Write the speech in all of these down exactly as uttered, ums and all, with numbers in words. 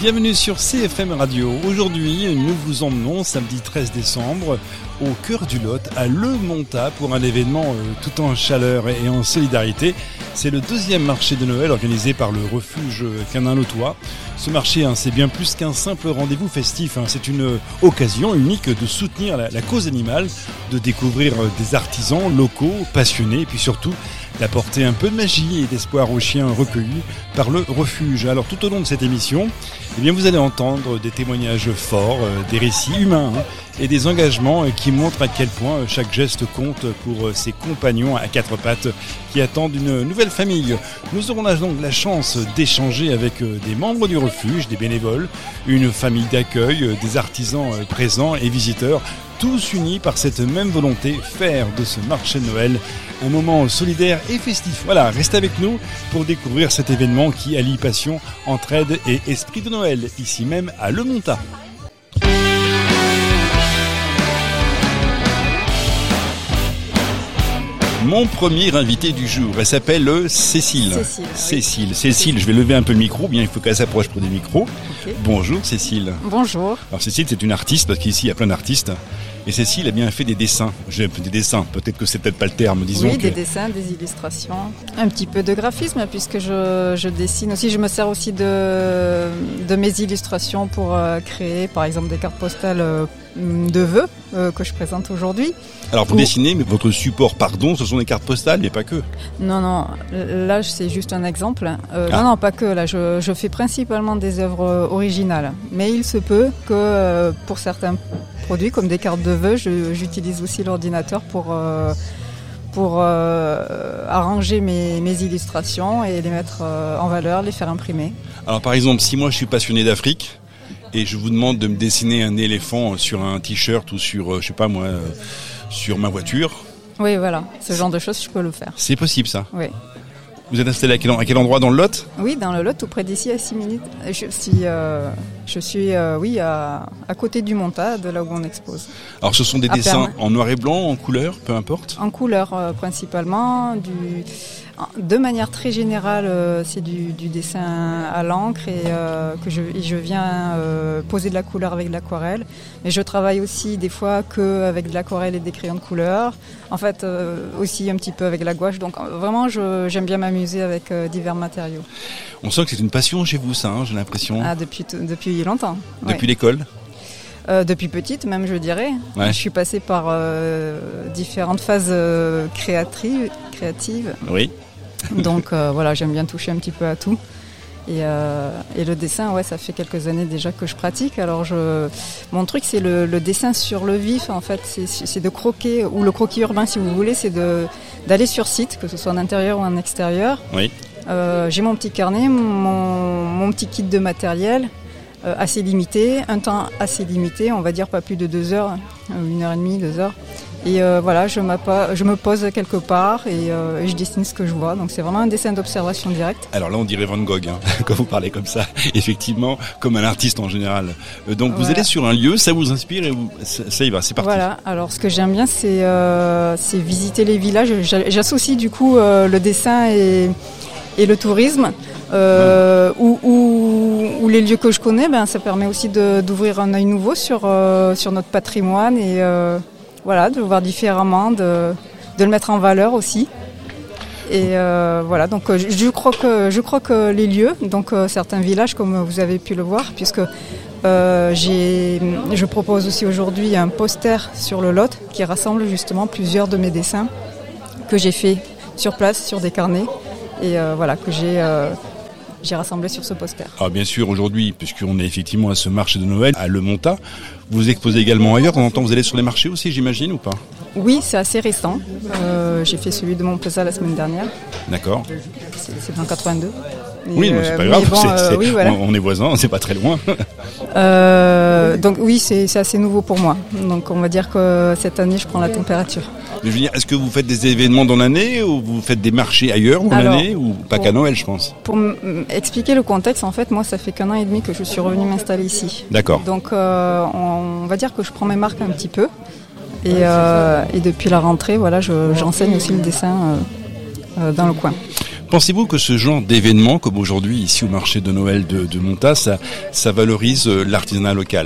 Bienvenue sur C F M Radio. Aujourd'hui, nous vous emmenons samedi treize décembre au cœur du Lot, à Le Montat, pour un événement euh, tout en chaleur et en solidarité. C'est le deuxième marché de Noël organisé par le refuge Canin-Lotois. Ce marché, hein, c'est bien plus qu'un simple rendez-vous festif. Hein. C'est une occasion unique de soutenir la, la cause animale, de découvrir euh, des artisans locaux passionnés et puis surtout d'apporter un peu de magie et d'espoir aux chiens recueillis par le refuge. Alors tout au long de cette émission, eh bien, vous allez entendre des témoignages forts, euh, des récits humains hein, et des engagements euh, qui montrent à quel point euh, chaque geste compte pour euh, ces compagnons à quatre pattes qui attendent une nouvelle famille. Nous aurons là, donc la chance d'échanger avec euh, des membres du refuge, des bénévoles, une famille d'accueil, euh, des artisans euh, présents et visiteurs, tous unis par cette même volonté, faire de ce marché de Noël un moment solidaire et festif. Voilà, restez avec nous pour découvrir cet événement qui allie passion, entraide et esprit de Noël, ici même à Le Montat. Mon premier invité du jour, elle s'appelle Cécile. Cécile. Cécile. Oui. Cécile, je vais lever un peu le micro, bien il faut qu'elle s'approche pour des micros. Okay. Bonjour Cécile. Bonjour. Alors Cécile, c'est une artiste, parce qu'ici il y a plein d'artistes. Et Cécile a bien fait des dessins. J'ai des dessins, peut-être que c'est peut-être pas le terme, disons. Oui, que... des dessins, des illustrations. Un petit peu de graphisme, puisque je, je dessine aussi. Je me sers aussi de, de mes illustrations pour euh, créer, par exemple, des cartes postales euh, de vœux euh, que je présente aujourd'hui. Alors vous Ou... dessinez, mais votre support, pardon, ce sont des cartes postales, mais pas que. Non, non, là c'est juste un exemple. Euh, ah. Non, non, pas que. Là, je, je fais principalement des œuvres originales. Mais il se peut que euh, pour certains produits, comme des cartes de vœux, je, j'utilise aussi l'ordinateur pour, euh, pour euh, arranger mes, mes illustrations et les mettre euh, en valeur, les faire imprimer. Alors par exemple, si moi je suis passionné d'Afrique, et je vous demande de me dessiner un éléphant sur un t-shirt ou sur, je sais pas moi, sur ma voiture. Oui, voilà, ce genre de choses, je peux le faire. C'est possible, ça ? Oui. Vous êtes installé à quel, à quel endroit dans le Lot ? Oui, dans le Lot, tout près d'ici, à six minutes. Je suis, euh, je suis euh, oui, à, à côté du Montat, de là où on expose. Alors, ce sont des à dessins Pernes. En noir et blanc, en couleur, peu importe ? En couleur, euh, principalement, du... De manière très générale, euh, c'est du, du dessin à l'encre et euh, que je, et je viens euh, poser de la couleur avec de l'aquarelle. Mais je travaille aussi des fois qu'avec de l'aquarelle et des crayons de couleur. En fait, euh, aussi un petit peu avec la gouache. Donc vraiment, je, j'aime bien m'amuser avec euh, divers matériaux. On sent que c'est une passion chez vous, ça, hein, j'ai l'impression. Ah, depuis, t- depuis longtemps. Depuis ouais. l'école ? Euh, depuis petite même, je dirais. Ouais. Je suis passée par euh, différentes phases euh, créatrices, créatives. Oui. Donc euh, voilà, j'aime bien toucher un petit peu à tout. Et, euh, et le dessin, ouais, ça fait quelques années déjà que je pratique. Alors je, mon truc, c'est le, le dessin sur le vif. En fait, c'est, c'est de croquer, ou le croquis urbain, si vous voulez, c'est de d'aller sur site, que ce soit en intérieur ou en extérieur. Oui. Euh, j'ai mon petit carnet, mon, mon petit kit de matériel. Euh, assez limité, un temps assez limité, on va dire pas plus de deux heures, une heure et demie, deux heures. Et euh, voilà, je, je me pose quelque part et, euh, et je dessine ce que je vois. Donc c'est vraiment un dessin d'observation directe. Alors là, on dirait Van Gogh, hein, quand vous parlez comme ça, effectivement, comme un artiste en général. Euh, donc voilà. Vous allez sur un lieu, ça vous inspire et vous, ça, ça y va, c'est parti. Voilà, alors ce que j'aime bien, c'est, euh, c'est visiter les villages. J'associe du coup euh, le dessin et, et le tourisme. Euh, ou, ou, ou les lieux que je connais, ben, ça permet aussi de, d'ouvrir un œil nouveau sur, euh, sur notre patrimoine et euh, voilà, de le voir différemment, de, de le mettre en valeur aussi. Et euh, voilà, donc je, je crois que je crois que les lieux, donc euh, certains villages comme vous avez pu le voir, puisque euh, j'ai, je propose aussi aujourd'hui un poster sur le Lot qui rassemble justement plusieurs de mes dessins que j'ai fait sur place sur des carnets et euh, voilà que j'ai euh, J'ai rassemblé sur ce poster. Alors bien sûr, aujourd'hui, puisqu'on est effectivement à ce marché de Noël, à Le Montat, vous exposez également ailleurs. De temps en temps, vous allez sur les marchés aussi, j'imagine, ou pas ? Oui, c'est assez récent. Euh, j'ai fait celui de Montpezat la semaine dernière. D'accord. C'est, c'est en quatre-vingt-deux. Et oui, mais c'est pas grave, bon, c'est, euh, c'est, oui, voilà. on, on est voisins, c'est pas très loin. euh, donc oui, c'est, c'est assez nouveau pour moi. Donc on va dire que cette année, je prends la température. Je veux dire, est-ce que vous faites des événements dans l'année ou vous faites des marchés ailleurs dans Alors, l'année ou pas pour, qu'à Noël, je pense ? Pour m- expliquer le contexte, en fait, moi, ça fait qu'un an et demi que je suis revenue m'installer ici. D'accord. Donc euh, on, on va dire que je prends mes marques un petit peu. Et, euh, et depuis la rentrée, voilà, je, j'enseigne aussi le dessin euh, euh, dans le coin. Pensez-vous que ce genre d'événement, comme aujourd'hui ici au marché de Noël de, de Montat, ça, ça valorise l'artisanat local ?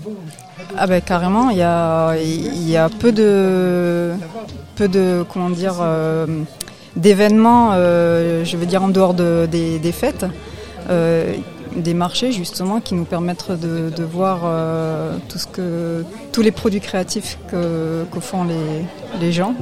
Ah ben carrément, il y a, il y a peu de, peu de, comment dire, euh, d'événements, euh, je veux dire en dehors de, des, des fêtes, euh, des marchés justement qui nous permettent de, de voir euh, tout ce que, tous les produits créatifs que, que font les, les gens.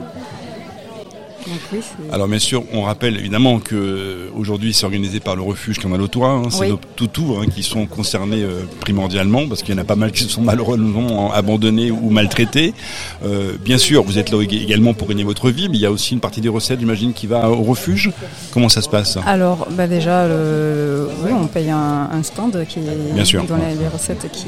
Donc, oui, alors bien sûr, on rappelle évidemment que aujourd'hui c'est organisé par le refuge Camalotois, hein, c'est oui. nos toutous hein, qui sont concernés euh, primordialement, parce qu'il y en a pas mal qui se sont malheureusement abandonnés ou maltraités. Euh, bien sûr, vous êtes là également pour gagner votre vie, mais il y a aussi une partie des recettes, j'imagine, qui va au refuge. Comment ça se passe ? Alors bah déjà, le... oui, on paye un, un stand qui est bien sûr, dans les, les recettes qui,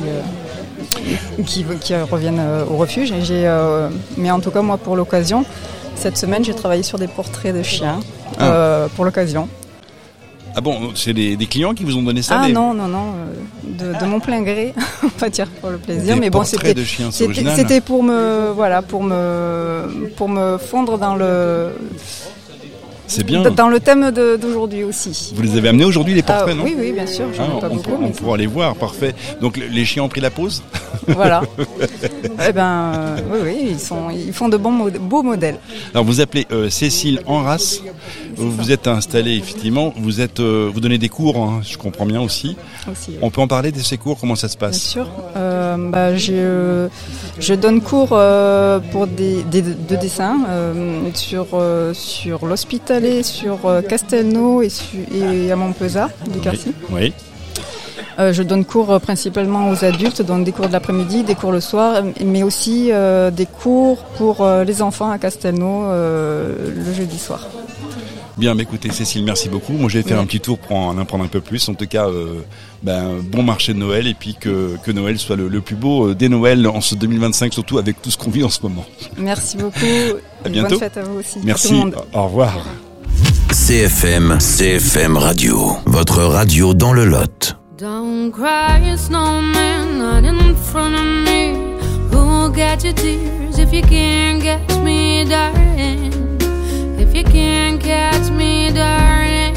euh, qui, qui reviennent euh, au refuge. Et j'ai, euh, mais en tout cas, moi, pour l'occasion, cette semaine, j'ai travaillé sur des portraits de chiens ah. euh, pour l'occasion. Ah bon, c'est des, des clients qui vous ont donné ça ? Ah des... non, non, non, de, de mon plein gré, on va dire pour le plaisir. Des mais bon, portraits c'était, de chiens, c'est c'était, original. C'était pour me, voilà, pour me, pour me fondre dans le. C'est bien. Dans le thème de, d'aujourd'hui aussi. Vous les avez amenés aujourd'hui, les portraits, ah, non ? Oui, oui, bien sûr. J'en ah, ai pas on beaucoup. Peut, mais on pourra les voir, parfait. Donc les chiens ont pris la pause ? Voilà. Eh ben, euh, oui, oui, ils, sont, ils font de bons, mod- beaux modèles. Alors vous appelez euh, Cécile Enras. Vous êtes installée, effectivement. Vous êtes, euh, vous donnez des cours, hein, je comprends bien aussi. aussi oui. On peut en parler de ces cours, comment ça se passe ? Bien sûr. Euh, bah, je, je donne cours euh, pour des, des, de dessin euh, sur, euh, sur l'Hospitalet, sur euh, Castelnau et, su, et à Montpezat, du Quercy. Oui. oui. Euh, je donne cours euh, principalement aux adultes, donc des cours de l'après-midi, des cours le soir, mais aussi euh, des cours pour euh, les enfants à Castelnau euh, le jeudi soir. Bien, mais écoutez Cécile, merci beaucoup. Moi je vais faire oui. un petit tour pour en apprendre un peu plus. En tout cas, euh, ben, bon marché de Noël et puis que, que Noël soit le, le plus beau des Noëls en ce deux mille vingt-cinq, surtout avec tout ce qu'on vit en ce moment. Merci beaucoup. À bientôt. Bonne fête à vous aussi. Merci. À tout le monde. Au revoir. C F M, C F M Radio, votre radio dans le Lot. Don't cry, snowman, not in front of me. Who'll get your tears if you can't catch me, darling? If you can't catch me, darling.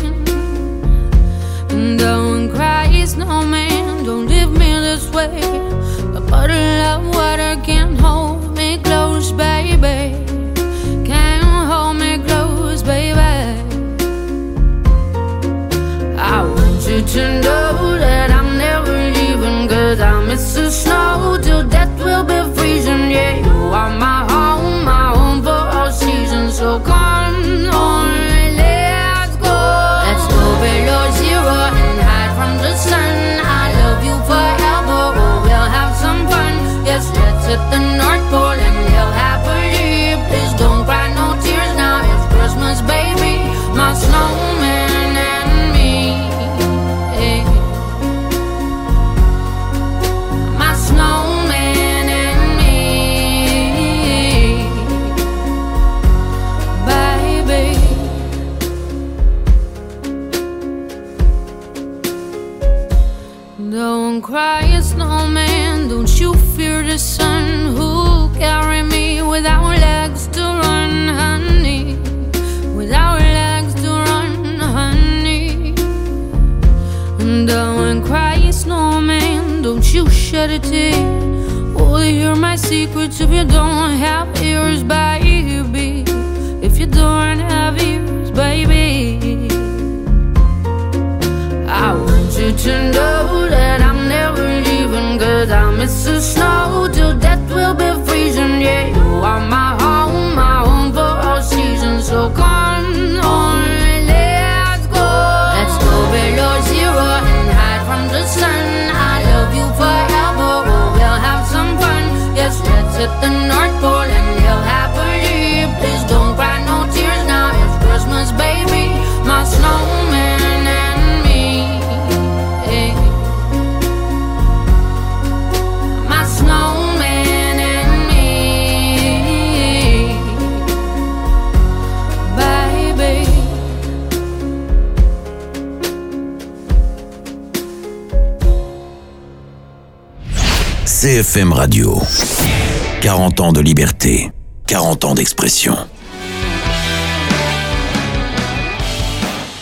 Don't cry, snowman, don't leave me this way. A bottle of water can't hold me close, baby. Can't hold me close, baby. I want you to know that I'm never leaving, 'cause I miss the snow till death will be freezing. Yeah, you are my home, my home for all seasons. So come on, let's go. Let's go below zero and hide from the sun. I love you forever, oh, we'll have some fun. Yes, let's hit the North Pole and live happily. Please don't cry no tears now, it's Christmas, baby. My snowman. Don't cry, snowman, don't you fear the sun. Who'll carry me without legs to run, honey? Without legs to run, honey. Don't cry, snowman, don't you shed a tear. Oh, hear my secrets if you don't have ears, baby. If you don't have ears, baby. I want you to know that I'm never leaving, 'cause I miss the snow till death will be freezing. Yeah, you are my home, my home for all seasons. So come on, let's go. Let's go below zero and hide from the sun. I love you forever, oh, we'll have some fun. Yes, let's hit the North Pole and live happily. Please don't cry no tears now, it's Christmas, baby. My snowman. C F M Radio. quarante ans de liberté, quarante ans d'expression.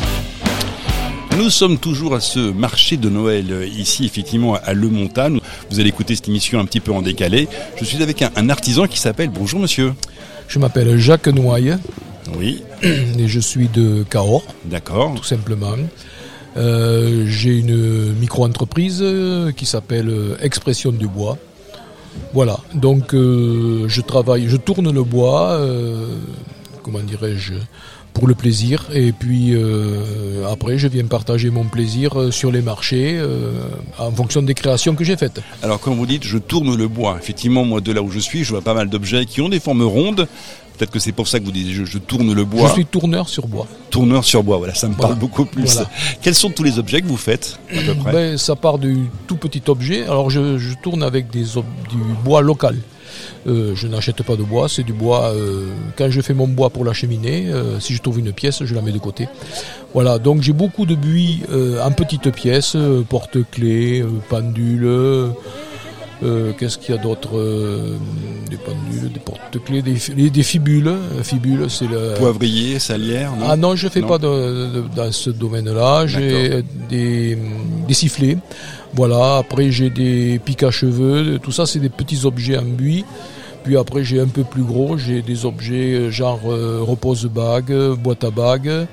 Nous sommes toujours à ce marché de Noël, ici effectivement à Le Montat. Vous allez écouter cette émission un petit peu en décalé. Je suis avec un, un artisan qui s'appelle... Bonjour monsieur. Je m'appelle Jacques Noailles. Oui. Et je suis de Cahors. D'accord. Tout simplement. Euh, j'ai une micro-entreprise qui s'appelle Expression du Bois. Voilà. Donc euh, je travaille, je tourne le bois, euh, comment dirais-je, pour le plaisir. Et puis euh, après, je viens partager mon plaisir sur les marchés euh, en fonction des créations que j'ai faites. Alors quand vous dites je tourne le bois, effectivement moi de là où je suis, je vois pas mal d'objets qui ont des formes rondes. Peut-être que c'est pour ça que vous dites je, je tourne le bois. Je suis tourneur sur bois. Tourneur sur bois, voilà, ça me voilà. parle beaucoup plus. Voilà. Quels sont tous les objets que vous faites à peu près? Ben, ça part du tout petit objet. Alors je, je tourne avec des ob- du bois local. Euh, je n'achète pas de bois, c'est du bois. Euh, quand je fais mon bois pour la cheminée, euh, si je trouve une pièce, je la mets de côté. Voilà, donc j'ai beaucoup de buis euh, en petites pièces, euh, porte-clés, euh, pendules. Euh, qu'est-ce qu'il y a d'autre euh, Des pendules, des porte-clés, des, des, des fibules. Fibules, c'est le poivrier, salière. Non ah non, je fais non. pas de, de, dans ce domaine-là. J'ai des, des sifflets. Voilà. Après, j'ai des pics à cheveux. Tout ça, c'est des petits objets en buis. Puis après, j'ai un peu plus gros. J'ai des objets genre euh, repose-bague, boîte à bague.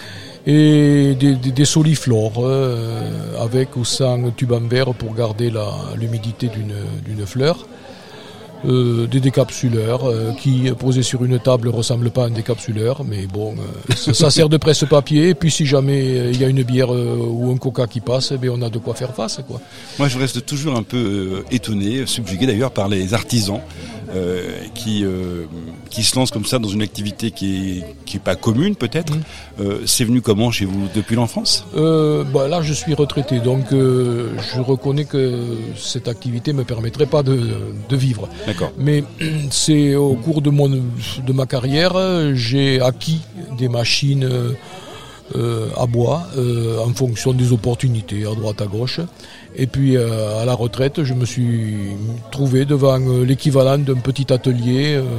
Et des, des, des soliflores euh, avec ou sans tube en verre pour garder la, l'humidité d'une, d'une fleur. Euh, des décapsuleurs euh, qui, posés sur une table, ne ressemblent pas à un décapsuleur, mais bon, euh, ça, ça sert de presse-papier. Et puis si jamais il y a une bière euh, ou un coca qui passe, eh bien, on a de quoi faire face, quoi. Moi, je reste toujours un peu euh, étonné, subjugué d'ailleurs par les artisans. Euh, qui euh, qui se lance comme ça dans une activité qui est qui est pas commune peut-être. Mmh. Euh, c'est venu comment chez vous depuis l'enfance? euh, bah Là, je suis retraité, donc euh, je reconnais que cette activité me permettrait pas de de vivre. D'accord. Mais c'est au cours de mon de ma carrière, j'ai acquis des machines euh, à bois euh, en fonction des opportunités à droite à gauche. Et puis euh, à la retraite, je me suis trouvé devant euh, l'équivalent d'un petit atelier euh,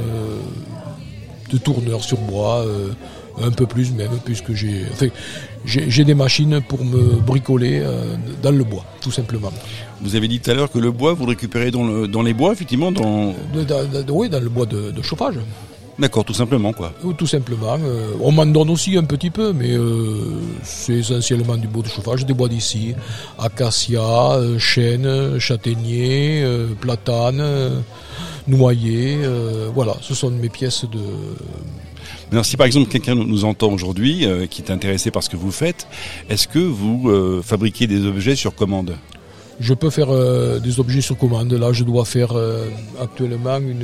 de tourneur sur bois, euh, un peu plus même, puisque j'ai, enfin, j'ai, j'ai des machines pour me bricoler euh, dans le bois, tout simplement. Vous avez dit tout à l'heure que le bois, vous le récupérez dans, le, dans les bois, effectivement dans... De, de, de, oui, dans le bois de, de chauffage. D'accord, tout simplement quoi. Tout simplement. Euh, on m'en donne aussi un petit peu, mais euh, c'est essentiellement du bois de chauffage, des bois d'ici. Acacia, euh, chêne, châtaignier, euh, platane, euh, noyer. Euh, voilà, ce sont mes pièces de... Alors, si par exemple quelqu'un nous entend aujourd'hui, euh, qui est intéressé par ce que vous faites, est-ce que vous euh, fabriquez des objets sur commande ? Je peux faire euh, des objets sur commande. Là, je dois faire euh, actuellement une...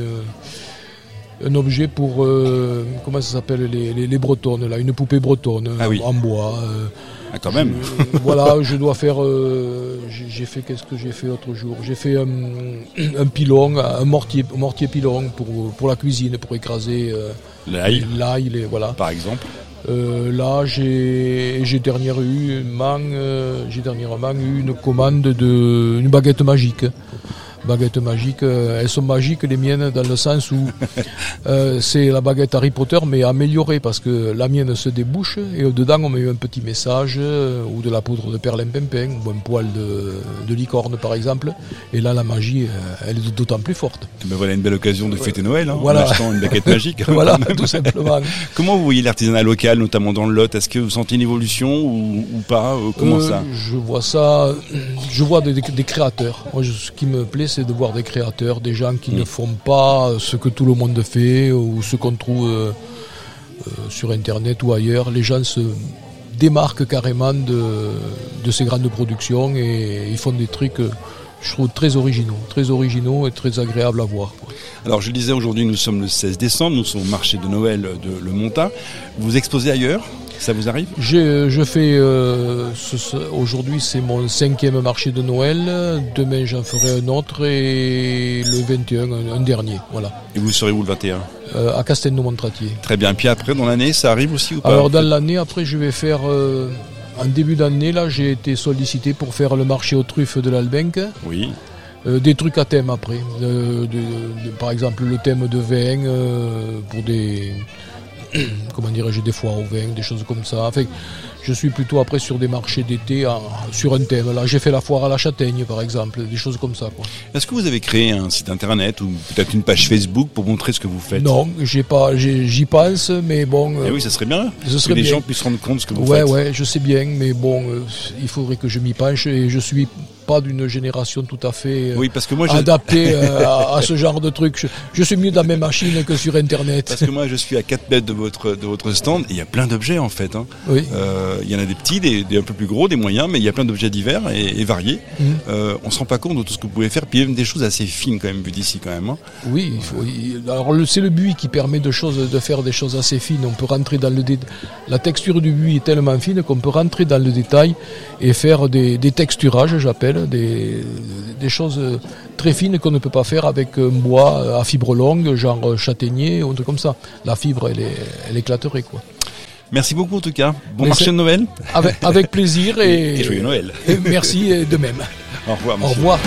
un objet pour, euh, comment ça s'appelle, les, les, les bretonnes, là, une poupée bretonne ah oui. en bois. Euh, ah, quand même. Je, voilà, je dois faire, euh, j'ai, j'ai fait, qu'est-ce que j'ai fait l'autre jour ? J'ai fait un, un pilon, un mortier, un mortier pilon pour, pour la cuisine, pour écraser euh, l'ail. l'ail, les, voilà. Par exemple. Euh, là, j'ai, j'ai dernièrement, euh, j'ai dernièrement eu une commande de une baguette magique. Baguettes magiques, euh, elles sont magiques les miennes dans le sens où euh, c'est la baguette Harry Potter mais améliorée parce que la mienne se débouche et dedans on met un petit message euh, ou de la poudre de perlimpinpin ou un poil de, de licorne par exemple et là la magie euh, elle est d'autant plus forte. Ben voilà une belle occasion de fêter Noël hein, voilà. En achetant une baguette magique. Voilà, tout simplement. Comment vous voyez l'artisanat local notamment dans le Lot ? Est-ce que vous sentez une évolution ou, ou pas ? Comment euh, ça ? Je vois ça, je vois des, des créateurs. Moi, je, ce qui me plaît c'est de voir des créateurs, des gens qui mmh. ne font pas ce que tout le monde fait ou ce qu'on trouve euh, euh, sur internet ou ailleurs. Les gens se démarquent carrément de, de ces grandes productions et ils font des trucs, je trouve, très originaux, très originaux et très agréables à voir. Alors je le disais, aujourd'hui nous sommes le seize décembre, nous sommes au marché de Noël de Le Montat. Vous exposez ailleurs ? Ça vous arrive ? J'ai, Je fais, euh, ce, ce, aujourd'hui c'est mon cinquième marché de Noël, demain j'en ferai un autre et le vingt et un, un, un dernier, voilà. Et vous serez où le vingt et un ? euh, À Castelnau-Montratier. Très bien, puis après dans l'année ça arrive aussi ou pas ? Alors dans l'année après je vais faire, euh, en début d'année là j'ai été sollicité pour faire le marché aux truffes de l'Albenque. Oui. Euh, des trucs à thème après, de, de, de, par exemple le thème de vin euh, pour des... comment dirais-je, des foires au vin, des choses comme ça. Enfin, je suis plutôt après sur des marchés d'été en, sur un thème. Là, j'ai fait la foire à la châtaigne, par exemple, des choses comme ça, quoi. Est-ce que vous avez créé un site internet ou peut-être une page Facebook pour montrer ce que vous faites? Non, j'ai pas, j'ai, j'y pense, mais bon. Eh oui, ça serait bien. Ce serait que les bien. gens puissent se rendre compte de ce que vous ouais, faites. Ouais, ouais, je sais bien, mais bon, euh, il faudrait que je m'y penche et je suis pas d'une génération tout à fait euh, oui, parce que moi, je... adaptée euh, à, à ce genre de trucs. Je, je suis mieux dans mes machines que sur Internet. Parce que moi, je suis à quatre mètres de votre de votre stand et il y a plein d'objets en fait. Hein. Oui. Euh, il y en a des petits, des, des un peu plus gros, des moyens, mais il y a plein d'objets divers et, et variés. Mmh. Euh, on se rend pas compte de tout ce que vous pouvez faire. Puis il y a même des choses assez fines quand même vu d'ici quand même. Hein. Oui, il faut, il, alors le, c'est le buis qui permet de choses, de faire des choses assez fines. On peut rentrer dans le dé, la texture du buis est tellement fine qu'on peut rentrer dans le détail et faire des, des texturages, j'appelle, des des choses très fines qu'on ne peut pas faire avec un bois à fibre longue, genre châtaignier ou un truc comme ça. La fibre, elle, est, elle éclaterait, quoi. Merci beaucoup en tout cas. Bon Mais marché de Noël. Avec, avec plaisir et, et joyeux Noël. Et merci de même. Au revoir, monsieur. Au revoir.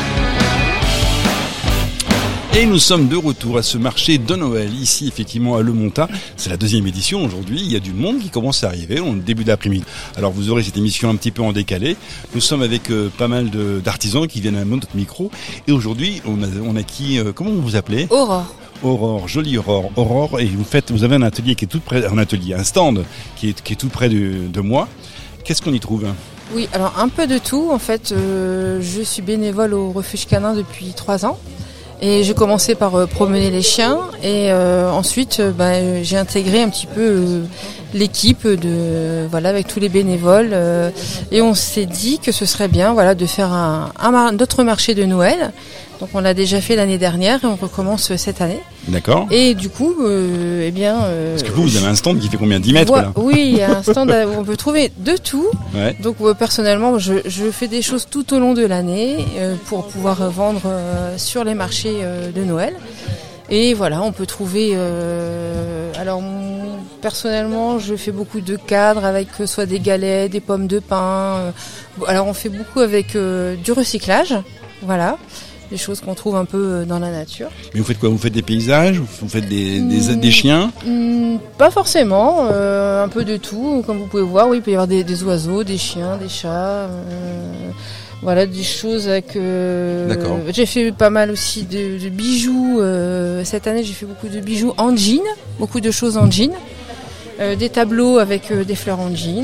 Et nous sommes de retour à ce marché de Noël, ici effectivement à Le Montat. C'est la deuxième édition aujourd'hui, il y a du monde qui commence à arriver au début d'après-midi. Alors vous aurez cette émission un petit peu en décalé. Nous sommes avec euh, pas mal de, d'artisans qui viennent à notre micro. Et aujourd'hui, on a, on a qui, euh, comment vous vous appelez ? Aurore. Aurore, jolie Aurore. Aurore, et vous faites, vous avez un atelier qui est tout près, un atelier, un stand qui est, qui est tout près de, de moi. Qu'est-ce qu'on y trouve ? Oui, alors un peu de tout. En fait, euh, je suis bénévole au refuge canin depuis trois ans. Et j'ai commencé par euh, promener les chiens et euh, ensuite euh, bah, j'ai intégré un petit peu euh, l'équipe de voilà avec tous les bénévoles euh, et on s'est dit que ce serait bien voilà de faire un, un d'autres marchés de Noël. Donc on l'a déjà fait l'année dernière et on recommence cette année. D'accord. Et du coup, euh, eh bien. Euh, Parce que vous, vous avez un stand qui fait combien, dix mètres vois, là ? Oui, il y a un stand où on peut trouver de tout. Ouais. Donc euh, personnellement, je, je fais des choses tout au long de l'année euh, pour pouvoir vendre euh, sur les marchés euh, de Noël. Et voilà, on peut trouver. Euh, alors personnellement, je fais beaucoup de cadres avec euh, soit des galets, des pommes de pin. Euh, alors on fait beaucoup avec euh, du recyclage, voilà. Des choses qu'on trouve un peu dans la nature. Mais vous faites quoi ? Vous faites des paysages ? Vous faites des, des, des chiens ? mmh, Pas forcément, euh, un peu de tout. Comme vous pouvez voir, oui, il peut y avoir des, des oiseaux, des chiens, des chats. Euh, voilà, des choses avec... Euh, D'accord. J'ai fait pas mal aussi de, de bijoux. Euh, cette année, j'ai fait beaucoup de bijoux en jean, beaucoup de choses en jean. Euh, des tableaux avec euh, des fleurs en jean.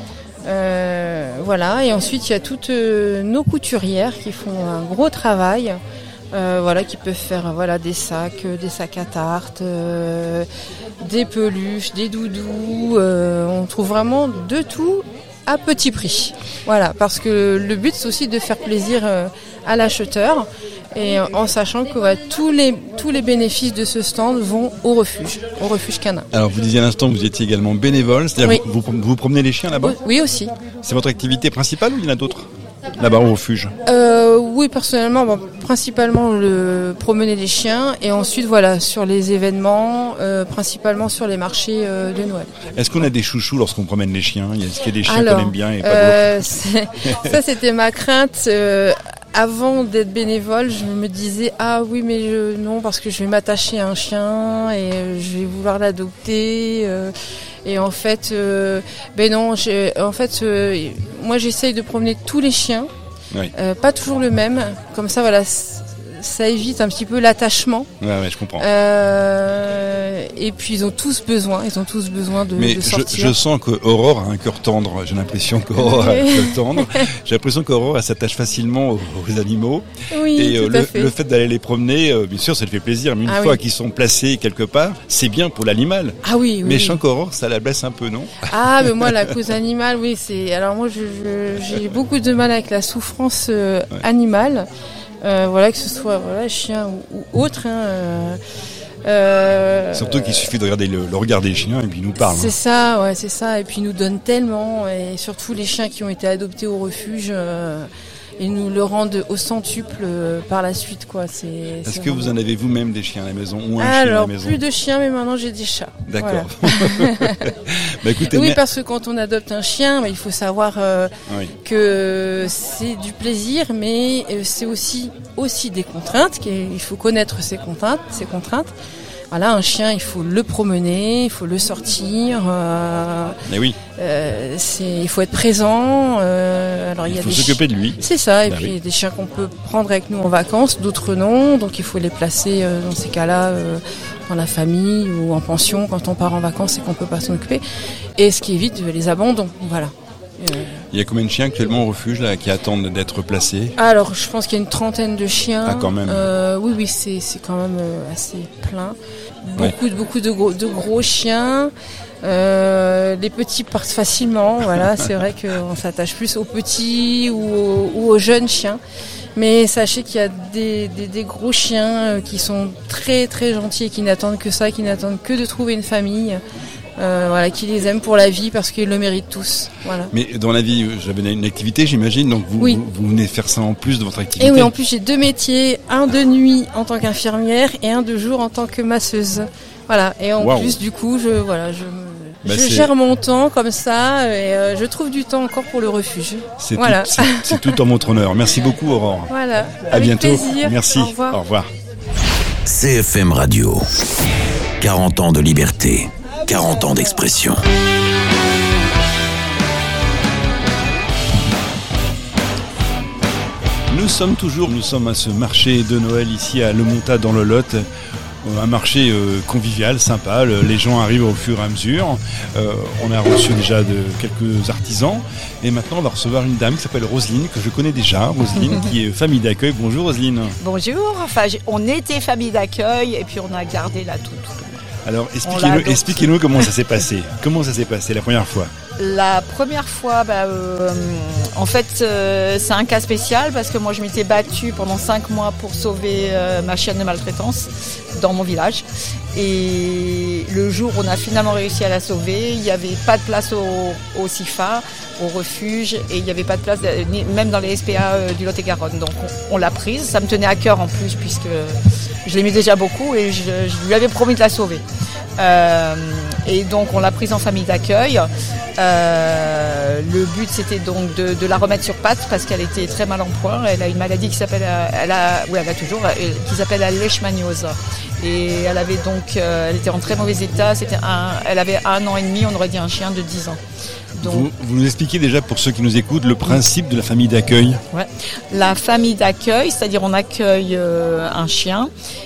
Euh, voilà, et ensuite il y a toutes euh, nos couturières qui font un gros travail, euh, voilà, qui peuvent faire voilà des sacs, euh, des sacs à tarte, euh, des peluches, des doudous. Euh, on trouve vraiment de tout à petit prix. Voilà, parce que le but c'est aussi de faire plaisir euh, à l'acheteur. Et en sachant que ouais, tous les tous les bénéfices de ce stand vont au refuge, au refuge canin. Alors vous disiez à l'instant que vous étiez également bénévole, c'est-à-dire oui. vous, vous, vous promenez les chiens là-bas ? Oui, oui aussi. C'est votre activité principale ou il y en a d'autres là-bas au refuge ? euh, Oui, personnellement, bon, principalement le promener les chiens et ensuite voilà sur les événements, euh, principalement sur les marchés euh, de Noël. Est-ce qu'on a des chouchous lorsqu'on promène les chiens ? Est-ce qu'il y a des chiens Alors, qu'on aime bien et pas euh, d'autres ? c'est, ça c'était ma crainte. Euh, Avant d'être bénévole, je me disais ah oui mais je, non parce que je vais m'attacher à un chien et je vais vouloir l'adopter euh, et en fait euh, ben non j'ai, en fait euh, moi j'essaye de promener tous les chiens, oui. euh, pas toujours le même, comme ça voilà ça évite un petit peu l'attachement. Ouais, ouais, je comprends. Euh, et puis ils ont tous besoin, ils ont tous besoin de, Mais de je, sortir. je sens que Aurore a un cœur tendre. J'ai l'impression qu'Aurore a un cœur tendre. J'ai l'impression qu'Aurore elle s'attache facilement aux, aux animaux. Oui, et euh, tout à le, fait. le fait d'aller les promener, euh, bien sûr, ça le fait plaisir. Mais une Ah fois oui. qu'ils sont placés quelque part, c'est bien pour l'animal. Ah oui, oui. Mais oui. je sens qu'Aurore, ça la blesse un peu, non ? Ah, mais moi, la cause animale, oui, c'est. Alors moi, je, je, j'ai beaucoup de mal avec la souffrance euh, Ouais. animale. Euh, voilà, que ce soit voilà, chien ou, ou autre. Hein, euh, euh, Surtout qu'il suffit de regarder le, le regard des chiens et puis ils nous parlent. C'est hein. ça, ouais, c'est ça. Et puis ils nous donnent tellement, et surtout les chiens qui ont été adoptés au refuge, euh, ils nous le rendent au centuple euh, par la suite, quoi. C'est. Est-ce c'est que vous vraiment... en avez vous-même des chiens à la maison ou un chien à Alors, la maison ? plus de chiens, mais maintenant j'ai des chats. D'accord. Voilà. bah, écoutez, Oui, mais- parce que quand on adopte un chien, bah, il faut savoir euh, oui. que c'est du plaisir, mais euh, c'est aussi aussi des contraintes. qu'il- Il faut connaître ces contraintes, ces contraintes, Voilà, un chien, il faut le promener, il faut le sortir. Euh, Mais oui. Euh, c'est, il faut être présent. Euh, alors il, il y a faut des s'occuper de lui. C'est ça. Et bah puis oui. il y a des chiens qu'on peut prendre avec nous en vacances, d'autres non. Donc il faut les placer euh, dans ces cas-là euh, dans la famille ou en pension quand on part en vacances et qu'on peut pas s'en occuper. Et ce qui évite les abandons. Voilà. Euh, Il y a combien de chiens actuellement au refuge là, qui attendent d'être placés? Alors, je pense qu'il y a une trentaine de chiens. Ah, quand même. Euh, oui, oui, c'est, c'est quand même euh, assez plein. Beaucoup, ouais. beaucoup de gros, de gros chiens. Euh, les petits partent facilement. Voilà, c'est vrai qu'on s'attache plus aux petits ou aux, ou aux jeunes chiens. Mais sachez qu'il y a des, des, des gros chiens qui sont très, très gentils et qui n'attendent que ça, qui n'attendent que de trouver une famille. Euh, voilà, qui les aiment pour la vie parce qu'ils le méritent tous. Voilà. Mais dans la vie, j'avais une activité, j'imagine, donc vous, oui. vous, vous venez faire ça en plus de votre activité. Et oui, en plus j'ai deux métiers, un de nuit en tant qu'infirmière et un de jour en tant que masseuse. Voilà, et en wow. plus du coup, je voilà, je, bah je gère mon temps comme ça et euh, je trouve du temps encore pour le refuge. C'est, voilà. tout, c'est, c'est tout en votre honneur. Merci beaucoup, Aurore. Voilà. À Avec bientôt. Plaisir. Merci. Au revoir. Au revoir. C F M Radio. quarante ans de liberté. quarante ans d'expression. Nous sommes toujours, nous sommes à ce marché de Noël ici à Le Montat dans le Lot. Un marché euh, convivial, sympa, le, les gens arrivent au fur et à mesure. Euh, on a reçu déjà de quelques artisans et maintenant on va recevoir une dame qui s'appelle Roselyne, que je connais déjà, Roselyne, qui est famille d'accueil. Bonjour Roselyne. Bonjour, enfin on était famille d'accueil et puis on a gardé la toutou. Alors expliquez-nous, expliquez-nous comment ça s'est passé. Comment ça s'est passé la première fois? La première fois, bah, euh, en fait, euh, c'est un cas spécial parce que moi, je m'étais battue pendant cinq mois pour sauver euh, ma chienne de maltraitance dans mon village. Et le jour où on a finalement réussi à la sauver, il n'y avait pas de place au, au C I F A, au refuge, et il n'y avait pas de place même dans les S P A euh, du Lot-et-Garonne. Donc on, on l'a prise. Ça me tenait à cœur en plus puisque je l'aimais déjà beaucoup et je, je lui avais promis de la sauver. Euh, et donc on l'a prise en famille d'accueil. Euh, le but c'était donc de, de la remettre sur pattes parce qu'elle était très mal en point. Elle a une maladie qui s'appelle, elle a, oui elle a toujours, qui s'appelle la leishmaniose. Et elle avait donc, euh, elle était en très mauvais état. C'était un, elle avait un an et demi, on aurait dit un chien de dix ans. Donc, vous, vous nous expliquez déjà pour ceux qui nous écoutent le principe de la famille d'accueil. Ouais. La famille d'accueil, c'est-à-dire on accueille euh, un chien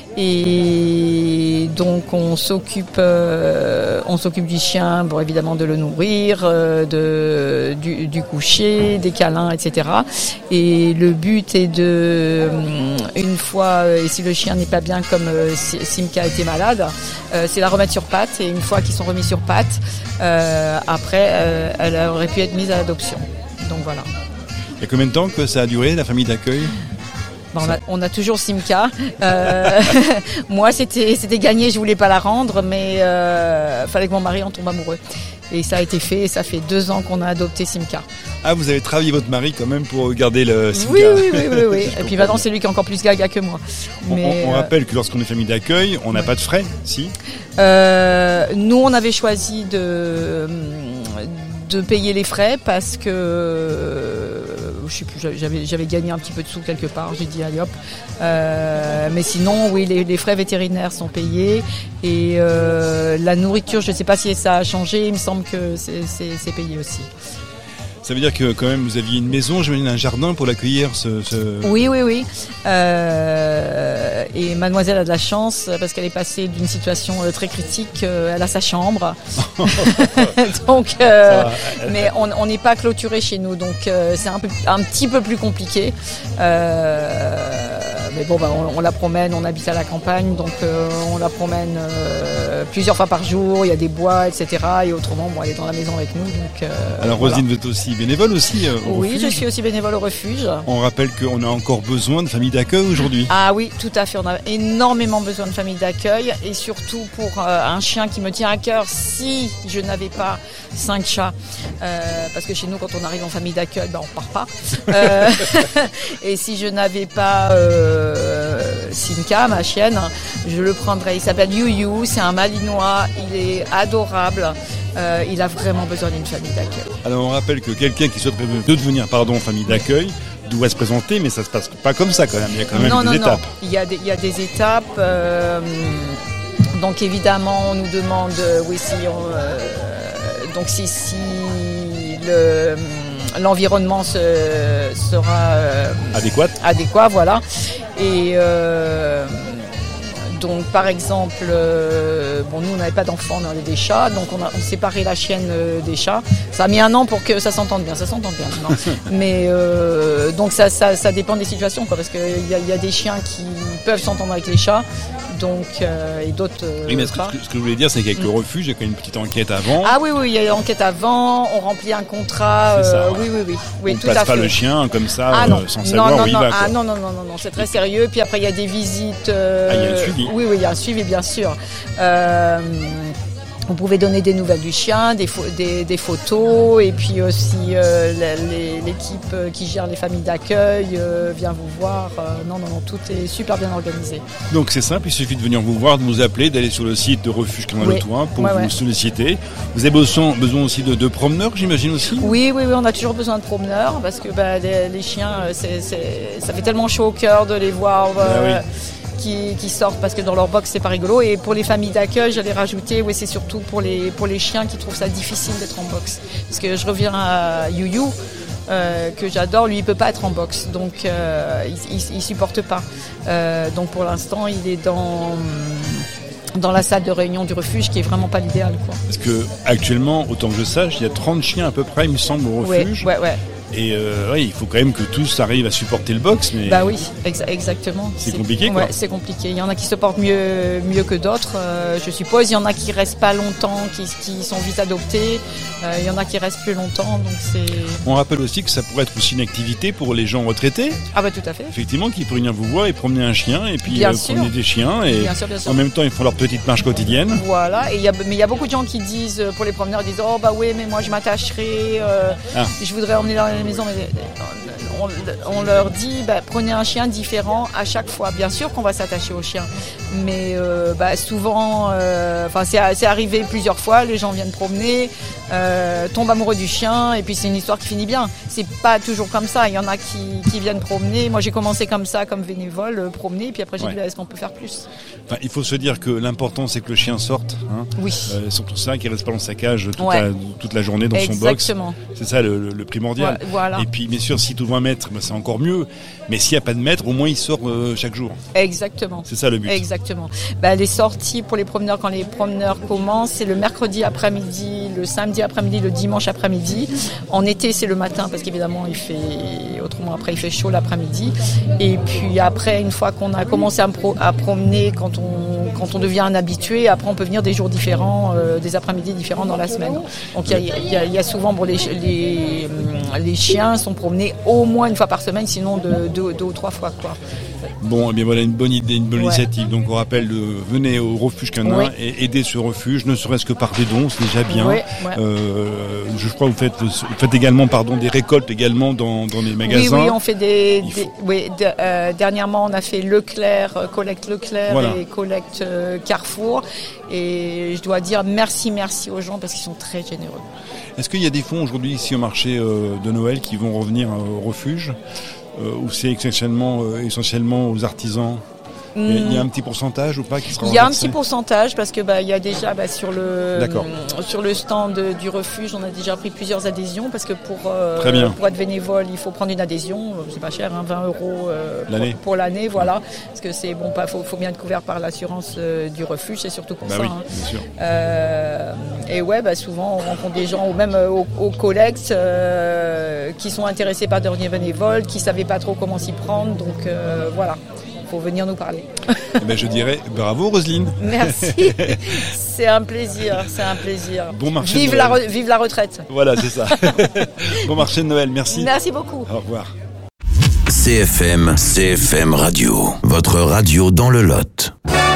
et donc on s'occupe, euh, on s'occupe du chien, bon évidemment de le nourrir, euh, de du, du coucher, des câlins, et cetera. Et le but est de, une fois, et si le chien n'est pas bien comme euh, Simca était malade, euh, c'est la remettre sur pattes et une fois qu'ils sont remis sur pattes, euh, après euh, elle aurait pu être mise à l'adoption. Donc voilà. Il y a combien de temps que ça a duré la famille d'accueil? Bon, on, a, on a toujours Simca. Euh, moi, c'était, c'était gagné, je voulais pas la rendre, mais euh, fallait que mon mari en tombe amoureux. Et ça a été fait, et ça fait deux ans qu'on a adopté Simca. Ah, vous avez travaillé votre mari quand même pour garder le Simca. Oui, oui, oui, oui, oui. Et puis maintenant, c'est lui qui est encore plus gaga que moi. Mais on, on, on rappelle que lorsqu'on est famille d'accueil, on n'a ouais. pas de frais, si euh, Nous, on avait choisi de... de payer les frais parce que euh, je sais plus, j'avais, j'avais gagné un petit peu de sous quelque part, j'ai dit allez hop. Euh, mais sinon, oui, les, les frais vétérinaires sont payés et euh, la nourriture, je ne sais pas si ça a changé, il me semble que c'est, c'est, c'est payé aussi. Ça veut dire que quand même vous aviez une maison, j'imagine un jardin pour l'accueillir ce, ce... Oui, oui, oui. Euh, et mademoiselle a de la chance parce qu'elle est passée d'une situation très critique. Elle a sa chambre. donc, euh, mais on n'est pas clôturé chez nous, donc euh, c'est un, peu, un petit peu plus compliqué. Euh, mais bon, bah, on, on la promène, on habite à la campagne, donc euh, on la promène euh, plusieurs fois par jour. Il y a des bois, et cetera. Et autrement, bon, elle est dans la maison avec nous. Donc, euh, alors voilà. Roselyne, vous êtes aussi bénévole aussi euh, au Oui, refuge. je suis aussi bénévole au refuge. On rappelle qu'on a encore besoin de familles d'accueil aujourd'hui. Ah oui, tout à fait. On a énormément besoin de familles d'accueil et surtout pour euh, un chien qui me tient à cœur si je n'avais pas cinq chats. Euh, parce que chez nous, quand on arrive en famille d'accueil, ben, on part pas. Euh, et si je n'avais pas euh, Simca, ma chienne, je le prendrais. Il s'appelle You-You, c'est un malinois, il est adorable. Euh, il a vraiment besoin d'une famille d'accueil. Alors on rappelle que quelqu'un qui souhaite de devenir pardon, famille d'accueil doit se présenter, mais ça se passe pas comme ça quand même. Il y a quand même non, des non, étapes. Non, il y a des, il y a des étapes. Euh, Donc évidemment, on nous demande, euh, oui, si on, euh, donc si, si le, l'environnement se, sera euh, adéquat. Adéquat, voilà. Et euh, donc par exemple, euh, bon, nous on n'avait pas d'enfants, on avait des chats, donc on a on séparé la chienne euh, des chats. Ça a mis un an pour que ça s'entende bien, ça s'entend bien. Non. Mais euh, donc ça, ça, ça dépend des situations, quoi, parce qu'il y a, y a des chiens qui peuvent s'entendre avec les chats. Donc, euh, et d'autres. Euh, oui, mais ce que, ce que je voulais dire, c'est qu'avec mmh. le refuge, il y a quand même une petite enquête avant. Ah oui, oui, il y a une enquête avant, on remplit un contrat. C'est ça, euh, ouais. Oui, oui, oui. oui on tout place à pas fait. le chien comme ça, ah, euh, sans savoir non, non, où il non, va. Ah quoi. non, non, non, non, non, c'est très sérieux. Puis après, il y a des visites. Euh, ah, il y a un suivi. Oui, oui, il y a un suivi, bien sûr. Euh, Vous pouvez donner des nouvelles du chien, des, fo- des, des photos, et puis aussi euh, les, l'équipe qui gère les familles d'accueil euh, vient vous voir. Euh, non, non, non, tout est super bien organisé. Donc c'est simple, il suffit de venir vous voir, de vous appeler, d'aller sur le site de Refuge Canal-Autouin pour ouais, vous ouais. solliciter. Vous avez besoin, besoin aussi de, de promeneurs, j'imagine aussi. Oui, oui, oui, on a toujours besoin de promeneurs parce que bah, les, les chiens, c'est, c'est, ça fait tellement chaud au cœur de les voir. Ah, euh, oui. Qui, qui sortent parce que dans leur box c'est pas rigolo. Et pour les familles d'accueil, j'allais rajouter, oui, c'est surtout pour les pour les chiens qui trouvent ça difficile d'être en box. Parce que je reviens à You-You, euh, que j'adore, lui il peut pas être en box, donc euh, il, il, il supporte pas. Euh, donc pour l'instant il est dans dans la salle de réunion du refuge, qui est vraiment pas l'idéal, quoi. Parce que actuellement, autant que je sache, il y a trente chiens à peu près, il me semble, au refuge. Ouais, ouais, ouais. Et euh, ouais, il faut quand même que tous arrivent à supporter le box. Mais bah oui, exa- exactement. C'est, c'est compliqué, quoi. Ouais, c'est compliqué. Il y en a qui se portent mieux, mieux que d'autres, euh, je suppose. Il y en a qui restent pas longtemps, qui, qui sont vite adoptés. Euh, il y en a qui restent plus longtemps, donc c'est. On rappelle aussi que ça pourrait être aussi une activité pour les gens retraités. Ah bah tout à fait. Effectivement, qui pourraient venir vous voir et promener un chien, et puis bien euh, sûr. promener des chiens, et bien sûr, bien sûr. en même temps ils font leur petite marche quotidienne. Voilà. Et il y a, mais il y a beaucoup de gens qui disent, pour les promeneurs, ils disent oh bah oui, mais moi je m'attacherai, euh, ah. je voudrais emmener dans la maison, mais On, on leur dit bah, prenez un chien différent à chaque fois. Bien sûr qu'on va s'attacher au chien, mais euh, bah, souvent, euh, c'est, c'est arrivé plusieurs fois, les gens viennent promener, euh, tombent amoureux du chien, et puis c'est une histoire qui finit bien. C'est pas toujours comme ça. Il y en a qui, qui viennent promener. Moi, j'ai commencé comme ça, comme bénévole, euh, promener, et puis après j'ai ouais. dit bah, est-ce qu'on peut faire plus. Enfin, il faut se dire que l'important c'est que le chien sorte. Hein. Oui. Euh, surtout ça, qu'il reste pas dans sa cage toute, ouais. la, toute la journée dans Exactement. son box. C'est ça le, le, le primordial. Ouais, voilà. Et puis bien sûr, si tout doit un maître, ben, c'est encore mieux. Mais s'il n'y a pas de maître, au moins il sort euh, chaque jour. Exactement. C'est ça le but. Exactement. Bah, les sorties pour les promeneurs, quand les promeneurs commencent, c'est le mercredi après-midi, le samedi après-midi, le dimanche après-midi. En été, c'est le matin parce qu'évidemment, il fait, autrement après, il fait chaud l'après-midi. Et puis après, une fois qu'on a commencé à, pro, à promener, quand on, quand on devient un habitué, après on peut venir des jours différents, euh, des après-midi différents dans la semaine. Donc il y a, y a, y a souvent, bon, les, les, les chiens sont promenés au moins une fois par semaine, sinon de, de, deux ou trois fois, quoi. Bon, eh bien voilà une bonne idée, une bonne ouais. initiative. Donc on rappelle, de, venez au refuge canin oui. et aider ce refuge, ne serait-ce que par des dons, c'est déjà bien. Oui, ouais. euh, je crois que vous faites, vous faites également, pardon, des récoltes également dans, dans les magasins. Oui, oui, on fait des. des faut... oui, de, euh, dernièrement, on a fait Leclerc, euh, collecte Leclerc voilà. et collecte euh, Carrefour. Et je dois dire merci, merci aux gens parce qu'ils sont très généreux. Est-ce qu'il y a des fonds aujourd'hui ici au marché euh, de Noël qui vont revenir euh, au refuge? Euh, ou c'est essentiellement, euh, essentiellement aux artisans? Mmh. Il y a un petit pourcentage ou pas qui sera Il y a reversé? Un petit pourcentage parce que bah il y a déjà bah, sur le euh, sur le stand du refuge, on a déjà pris plusieurs adhésions parce que pour euh, Très bien. pour être bénévole, il faut prendre une adhésion, c'est pas cher, hein, vingt euros euh, l'année. Pour, pour l'année, voilà, parce que c'est bon, pas faut, faut bien être couvert par l'assurance euh, du refuge, c'est surtout pour bah ça. Oui, hein. bien sûr. Euh, et ouais, bah souvent on rencontre des gens ou même euh, au, au collecte euh, qui sont intéressés par devenir bénévoles, qui savaient pas trop comment s'y prendre, donc euh, voilà. Pour venir nous parler. Eh ben je dirais bravo Roselyne. Merci. C'est un plaisir, c'est un plaisir. Bon marché vive de Noël. La re- vive la retraite. Voilà, c'est ça. Bon marché de Noël, merci. Merci beaucoup. Au revoir. C F M, C F M Radio, votre radio dans le Lot.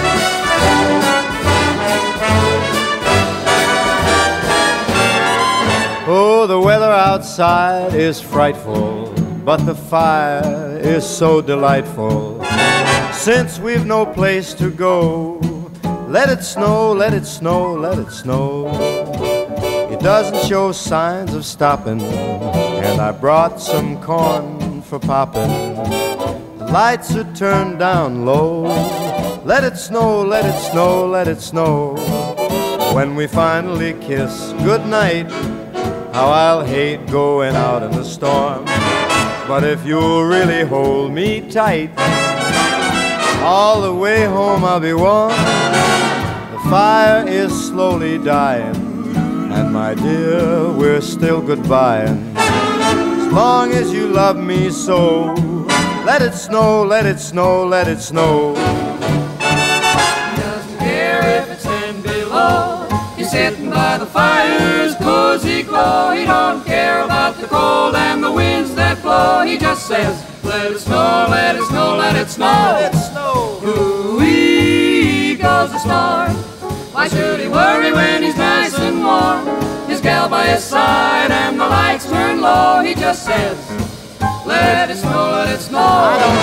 Oh, the weather outside is frightful, but the fire is so delightful. Since we've no place to go, let it snow, let it snow, let it snow. It doesn't show signs of stopping, and I brought some corn for popping. The lights are turned down low, Let it snow, let it snow, let it snow. When we finally kiss goodnight, how I'll hate going out in the storm. But if you'll really hold me tight, all the way home I'll be warm. The fire is slowly dying, and my dear, we're still goodbying. As long as you love me so, let it snow, let it snow, let it snow. He doesn't care if it's ten below. He's sitting by the fire's cozy glow. He don't care about the cold and the winds that blow. He just says, let it snow, let it snow, let it snow. Let it snow. Ooh-wee goes the star. Why should he worry when he's nice and warm? His gal by his side and the lights turn low. He just says, let it snow, let it snow. I don't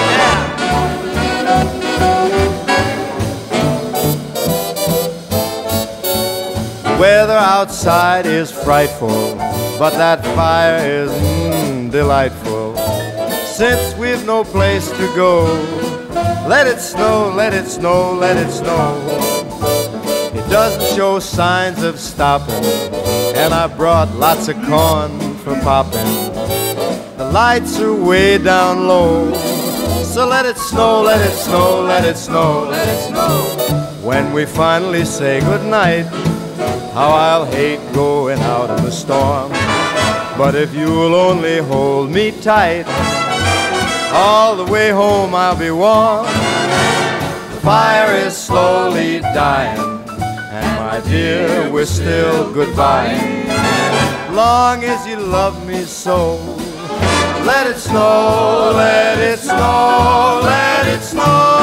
care. Weather outside is frightful, but that fire is mm, delightful. Since we've no place to go, let it snow, let it snow, let it snow. It doesn't show signs of stopping, and I brought lots of corn for popping. The lights are way down low, so let it snow, let it snow, let it snow, let it snow. When we finally say goodnight, how I'll hate going out in the storm. But if you'll only hold me tight, all the way home I'll be warm. The fire is slowly dying, and my dear, we're still goodbying. Long as you love me so, let it snow, let it snow, let it snow.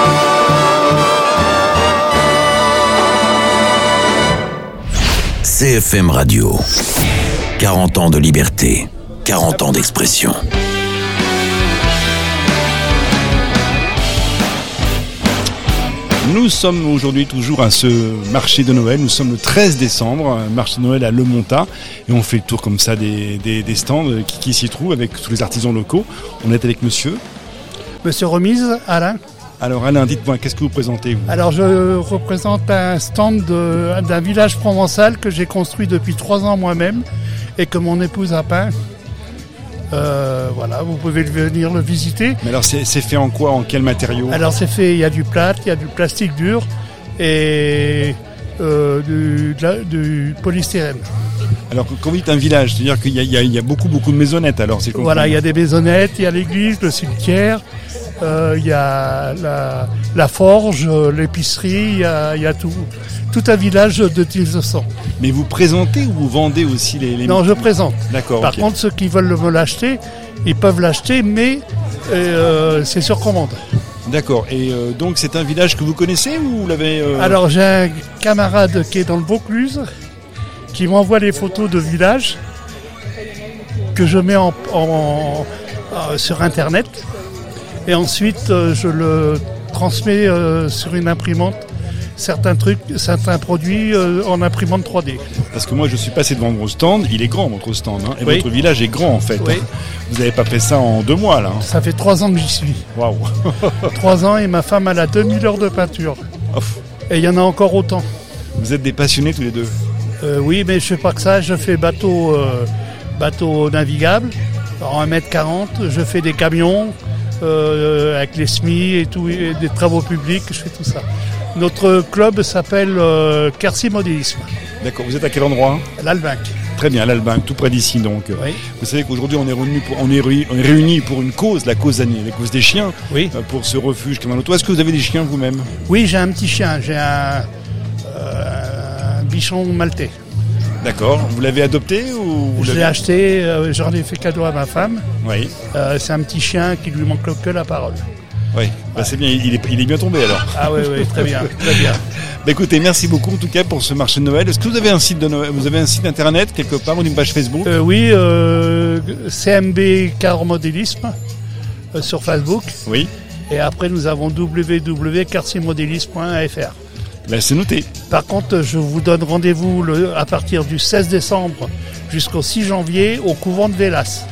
C F M Radio. quarante ans de liberté, quarante ans d'expression. Nous sommes aujourd'hui toujours à ce marché de Noël. Nous sommes le treize décembre, marché de Noël à Le Montat. Et on fait le tour comme ça des, des, des stands qui, qui s'y trouvent avec tous les artisans locaux. On est avec monsieur. Monsieur Remise, Alain. Alors Alain, dites-moi, qu'est-ce que vous présentez vous ? Alors je représente un stand de, d'un village provençal que j'ai construit depuis trois ans moi-même et que mon épouse a peint. Euh, voilà, vous pouvez venir le visiter. Mais alors c'est, c'est fait en quoi ? En quel matériau ? Alors c'est fait, il y a du plâtre, il y a du plastique dur et euh, du, de la, du polystyrène. Alors quand vous dites un village, c'est-à-dire qu'il y a, il y a, il y a beaucoup beaucoup de maisonnettes alors c'est compris. Voilà, il y a des maisonnettes, il y a l'église, le cimetière, euh, il y a la, la forge, l'épicerie, il y a, il y a tout. Tout un village de mille neuf cents. Mais vous présentez ou vous vendez aussi les... les... Non, je présente. D'accord. Par okay. contre, ceux qui veulent me l'acheter, ils peuvent l'acheter, mais euh, c'est sur commande. D'accord. Et euh, donc, c'est un village que vous connaissez ou vous l'avez... Euh... Alors, j'ai un camarade qui est dans le Vaucluse, qui m'envoie les photos de village que je mets en, en, en, euh, sur Internet. Et ensuite, euh, je le transmets euh, sur une imprimante. Certains trucs, certains produits euh, en imprimante trois D. Parce que moi je suis passé devant votre stand, il est grand votre stand, hein, et oui. votre village est grand en fait. Oui. Vous n'avez pas fait ça en deux mois là. Hein. Ça fait trois ans que j'y suis. Waouh. Trois ans et ma femme elle a deux mille heures de peinture. Ouf. Et il y en a encore autant. Vous êtes des passionnés tous les deux. euh, Oui, mais je fais pas que ça, je fais bateau, euh, bateau navigable, en un mètre quarante, je fais des camions euh, avec les S M I et tout, et des travaux publics, je fais tout ça. Notre club s'appelle euh, Quercy Modélisme. D'accord, vous êtes à quel endroit ? L'Albinc. Très bien, l'Albinc, tout près d'ici donc. Oui. Vous savez qu'aujourd'hui on est réunis pour, on est réunis pour une cause, la cause, la cause des chiens, oui. pour ce refuge comme un autre. Est-ce que vous avez des chiens vous-même ? Oui, j'ai un petit chien, j'ai un, euh, un bichon maltais. D'accord, vous l'avez adopté ou vous Je l'avez... l'ai acheté, euh, j'en ai fait cadeau à ma femme. Oui. Euh, c'est un petit chien qui lui manque que la parole. Oui, bah c'est bien, il est, il est bien tombé alors. Ah oui, oui, très bien, très bien. Bah écoutez, merci beaucoup en tout cas pour ce marché de Noël. Est-ce que vous avez un site de Noël, vous avez un site internet quelque part ou une page Facebook ? euh, Oui, euh, C M B Car Modélisme euh, sur Facebook. Oui. Et après nous avons w w w point quercy modélisme point f r. Bah c'est noté. Par contre, je vous donne rendez-vous le, à partir du seize décembre jusqu'au six janvier au couvent de Vélas.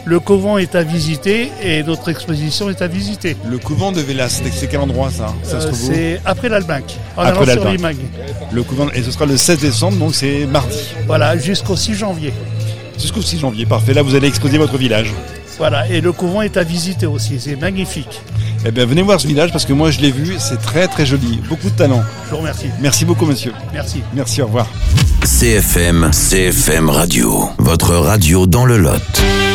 le couvent est à visiter et notre exposition est à visiter. Le couvent de Vélas, c'est, c'est quel endroit ça, ça Euh, se trouve où c'est après l'Albanque, en Après allant sur l'Albanque. l'Imag. Le couvent, et ce sera le seize décembre, donc c'est mardi. Voilà, jusqu'au six janvier. Jusqu'au six janvier, parfait. Là, vous allez exposer votre village. Voilà, et le couvent est à visiter aussi, c'est magnifique. Eh bien, venez voir ce village parce que moi, je l'ai vu, c'est très très joli. Beaucoup de talent. Je vous remercie. Merci beaucoup, monsieur. Merci. Merci, au revoir. C F M, C F M Radio, votre radio dans le Lot.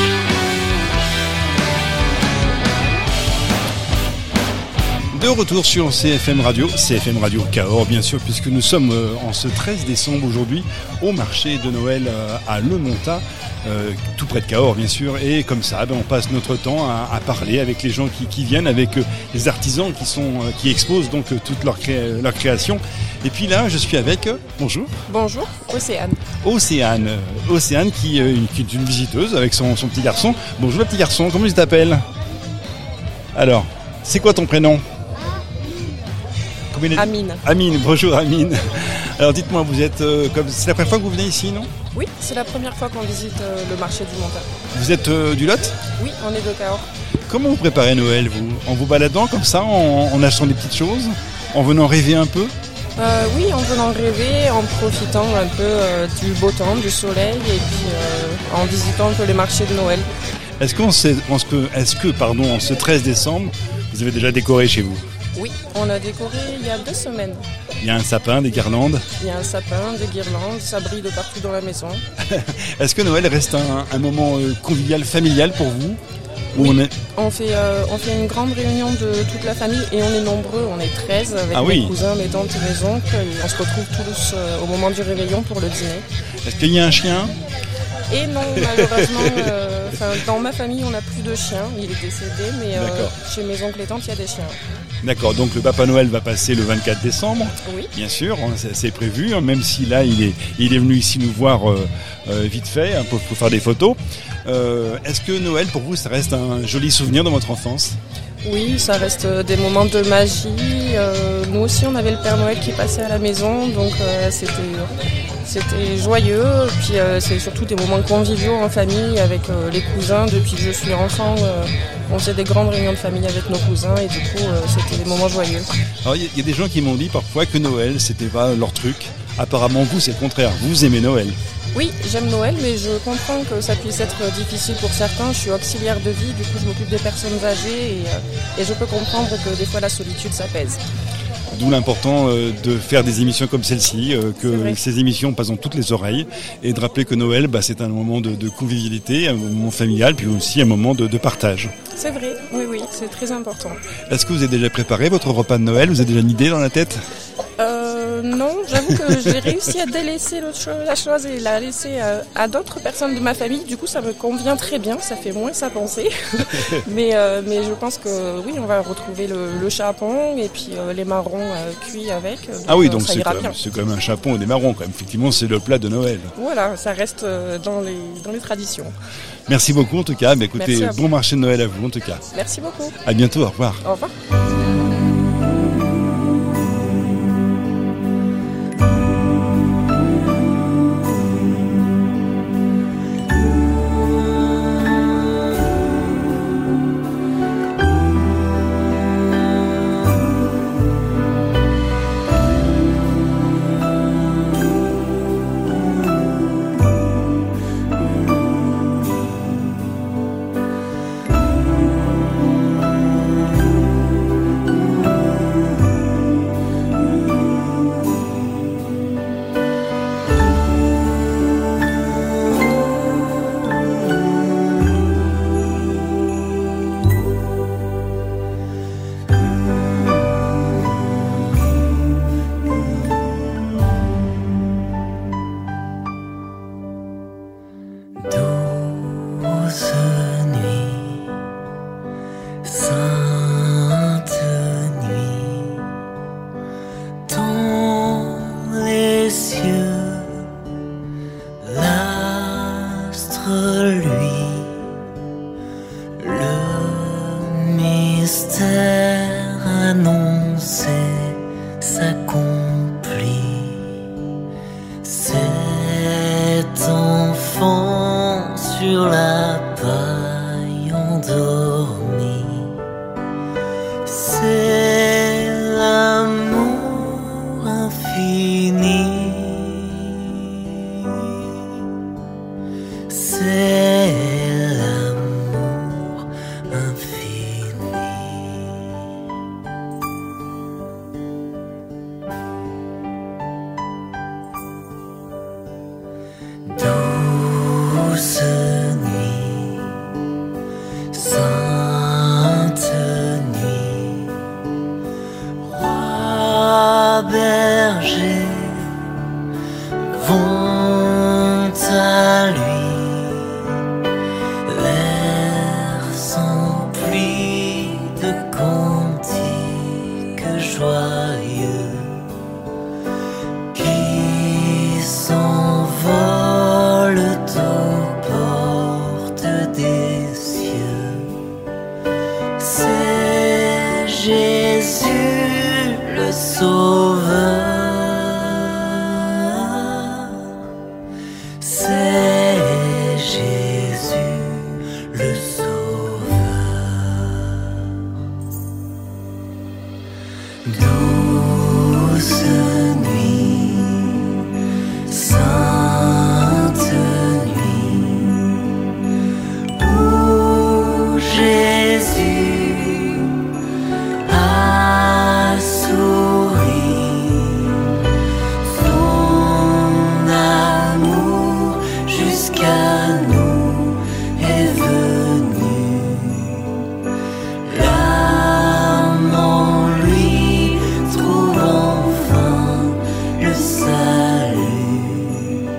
De retour sur C F M Radio, C F M Radio Cahors bien sûr, puisque nous sommes euh, en ce treize décembre aujourd'hui au marché de Noël euh, à Le Montat, euh, tout près de Cahors bien sûr, et comme ça ben, on passe notre temps à, à parler avec les gens qui, qui viennent, avec euh, les artisans qui, sont, euh, qui exposent donc euh, toute leur, cré- leur création. Et puis là je suis avec, euh, bonjour, Bonjour, Océane. Océane, euh, Océane qui, euh, qui est une visiteuse avec son, son petit garçon. Bonjour le petit garçon, comment tu t'appelles? Alors, c'est quoi ton prénom? Amine. Amine, bonjour Amine. Alors dites-moi, vous êtes euh, comme c'est la première fois que vous venez ici, non? Oui, c'est la première fois qu'on visite euh, le marché du Montat. Vous êtes euh, du Lot? Oui, on est de Cahors. Comment vous préparez Noël, vous? En vous baladant comme ça, en, en achetant des petites choses, en venant rêver un peu? Euh, oui, en venant rêver, en profitant un peu euh, du beau temps, du soleil et puis euh, en visitant un peu les marchés de Noël. Est-ce qu'on sait, est-ce que, est-ce que, pardon, en ce treize décembre, vous avez déjà décoré chez vous? Oui, on a décoré il y a deux semaines. Il y a un sapin, des guirlandes. Il y a un sapin, des guirlandes, ça brille de partout dans la maison. Est-ce que Noël reste un, un moment euh, convivial, familial pour vous? Où Oui. on est... On fait, euh, on fait une grande réunion de toute la famille et on est nombreux, on est treize avec Ah mes oui. cousins, mes tantes et mes oncles. Et on se retrouve tous euh, au moment du réveillon pour le dîner. Est-ce qu'il y a un chien? Et non, malheureusement, euh, enfin, dans ma famille, on n'a plus de chien. Il est décédé, mais euh, D'accord. chez mes oncles et tantes, il y a des chiens. D'accord, donc le Papa Noël va passer le vingt-quatre décembre. Oui. Bien sûr, hein, c'est, c'est prévu, hein, même si là il est, il est venu ici nous voir euh, euh, vite fait hein, pour, pour faire des photos. Euh, est-ce que Noël pour vous ça reste un joli souvenir de votre enfance? Oui, ça reste euh, des moments de magie. Euh, nous aussi, on avait le Père Noël qui passait à la maison, donc euh, c'était, c'était joyeux. Puis euh, c'est surtout des moments conviviaux en famille avec euh, les cousins. Depuis que je suis enfant, euh, on faisait des grandes réunions de famille avec nos cousins et du coup, euh, c'était des moments joyeux. Alors il y, y a des gens qui m'ont dit parfois que Noël c'était pas leur truc. Apparemment vous c'est le contraire, vous aimez Noël. Oui, j'aime Noël, mais je comprends que ça puisse être difficile pour certains. Je suis auxiliaire de vie, du coup je m'occupe des personnes âgées et, euh, et je peux comprendre que des fois la solitude ça pèse. D'où l'important euh, de faire des émissions comme celle-ci, euh, C'est que vrai. ces émissions passent dans toutes les oreilles et de rappeler que Noël bah, c'est un moment de, de convivialité, un moment familial, puis aussi un moment de, de partage. C'est vrai, oui, oui, c'est très important. Est-ce que vous avez déjà préparé votre repas de Noël? Vous avez déjà une idée dans la tête? Euh, non, j'avoue que j'ai réussi à délaisser l'autre cho- la chose et la laisser euh, à d'autres personnes de ma famille. Du coup, ça me convient très bien, ça fait moins à penser. mais, euh, mais je pense que oui, on va retrouver le, le chapon et puis euh, les marrons euh, cuits avec. Ah oui, euh, donc ça c'est ira quand, bien. même, c'est quand même un chapon et des marrons. Quand même. Effectivement, c'est le plat de Noël. Voilà, ça reste euh, dans les, dans les traditions. Merci beaucoup en tout cas. Bah, écoutez, Merci à vous. bon marché de Noël à vous en tout cas. Merci beaucoup. À bientôt, au revoir. Au revoir. Douce nuit, sainte nuit, dans les cieux, l'astre lui, le mystère annoncé s'accomplit. Cet enfant sur la la paille endormie. C'est l'amour infini. C'est l'amour infini. Douce nuit, sainte nuit, roi berger vont à lui, l'air sans pluie de cantiques joyeux qui s'envolent aux portes des cieux. C'est Jésus le Sauveur. C'est Jésus le Sauveur. Douce nuit, sainte nuit, où Jésus a souri, son amour jusqu'à nous est venu. L'âme en lui trouve enfin le salut.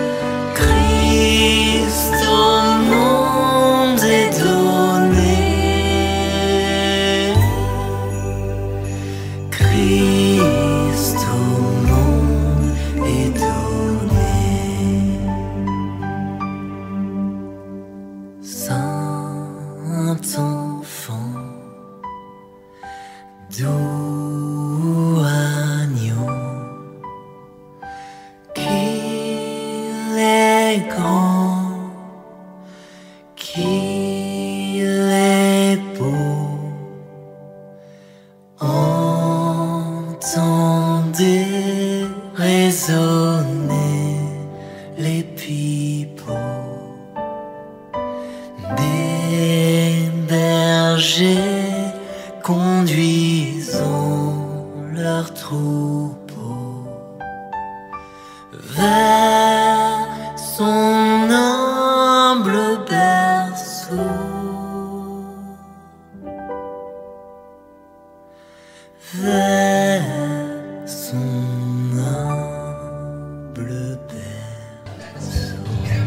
Christ au monde est donné. Christ au monde est donné. Saint enfant, doux agneau, qu'il est grand, qu'il est beau. Entendez résonner les pipeaux des bergers conduisant leurs troupeaux vers son humble berceau. Vers son humble berceau.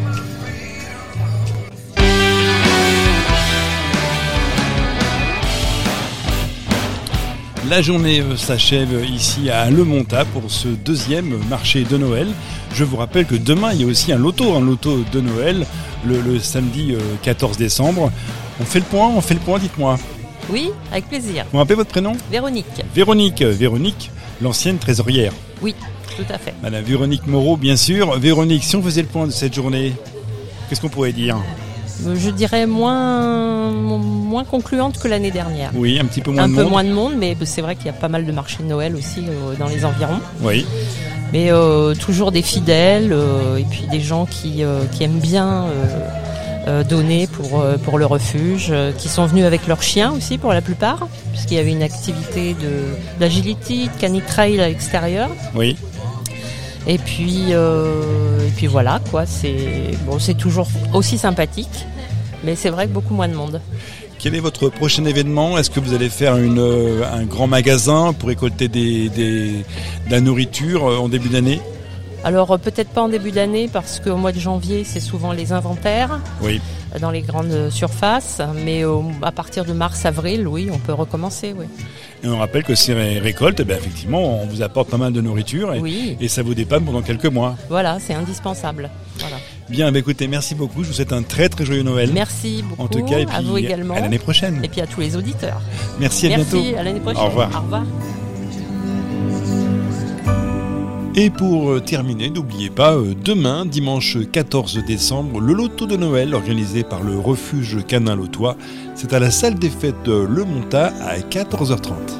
La journée euh, s'achève ici à Le Montat pour ce deuxième marché de Noël. Je vous rappelle que demain, il y a aussi un loto, un loto de Noël, le, le samedi euh, quatorze décembre. On fait le point, on fait le point, dites-moi. Oui, avec plaisir. Vous rappelez votre prénom ? Véronique. Véronique, Véronique, l'ancienne trésorière. Oui, tout à fait. Madame Véronique Moreau, bien sûr. Véronique, si on faisait le point de cette journée, qu'est-ce qu'on pourrait dire ? Je dirais moins, moins concluante que l'année dernière. Oui, un petit peu moins un de monde. Un peu monde. moins de monde, mais c'est vrai qu'il y a pas mal de marchés de Noël aussi euh, dans les environs. Oui. Mais euh, toujours des fidèles euh, et puis des gens qui, euh, qui aiment bien euh, euh, donner pour, euh, pour le refuge, euh, qui sont venus avec leurs chiens aussi pour la plupart, puisqu'il y avait une activité de, d'agility, de canic trail à l'extérieur. Oui. Et puis, euh, et puis voilà, quoi. C'est, bon, c'est toujours aussi sympathique, mais c'est vrai que beaucoup moins de monde. Quel est votre prochain événement ? Est-ce que vous allez faire une, euh, un grand magasin pour récolter des, des, de la nourriture euh, en début d'année ? Alors euh, peut-être pas en début d'année parce qu'au mois de janvier c'est souvent les inventaires oui. dans les grandes surfaces, mais euh, à partir de mars-avril, oui, on peut recommencer. Oui. Et on rappelle que ces ré- récoltes, eh bien, effectivement, on vous apporte pas mal de nourriture et, oui. et ça vous dépanne pendant quelques mois. Voilà, c'est indispensable. Voilà. Bien, bah écoutez, merci beaucoup. Je vous souhaite un très très joyeux Noël. Merci beaucoup. En tout cas, et puis à vous également. À l'année prochaine. Et puis à tous les auditeurs. Merci, à merci, bientôt. À l'année prochaine. Au revoir. Au revoir. Et pour terminer, n'oubliez pas, demain, dimanche quatorze décembre, le loto de Noël organisé par le refuge canin Lotois. C'est à la salle des fêtes de Le Montat à quatorze heures trente.